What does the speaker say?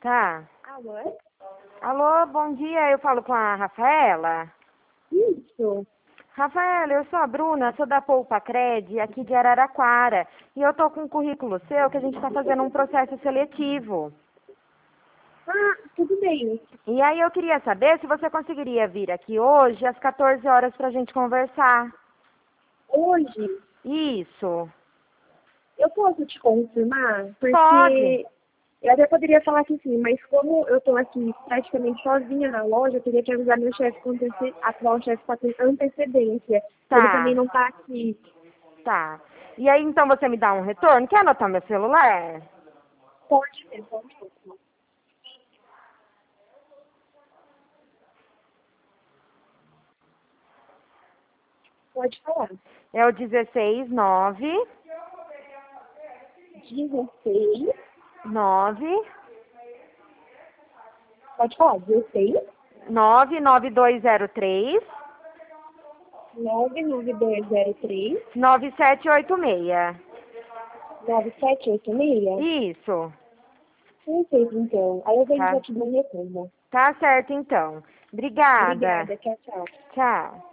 Tá. Alô? Alô, bom dia. Eu falo com a Rafaela. Isso. Rafaela, eu sou a Bruna, sou da Poupa Cred, aqui de Araraquara. E eu tô com um currículo seu que a gente está fazendo um processo seletivo. Ah, tudo bem. E aí eu queria saber se você conseguiria vir aqui hoje às 14 horas pra gente conversar. Hoje, Isso. eu posso te confirmar? Pode. Porque eu até poderia falar que sim, mas como eu tô aqui praticamente sozinha na loja, eu teria que avisar meu chefe com atual chefe com antecedência. Ele também Tá, não tá aqui. tá. E aí então você me dá um retorno? Quer anotar meu celular? Pode ser, pode ser. Pode falar. É o 169 16. 9 Pode falar, 16. 99203 99203 9786. 9786. Isso. Perfeito, então. Aí eu venho já Tá. te dou um retorno. Tá certo então. Obrigada. Obrigada, tchau, tchau. Tchau.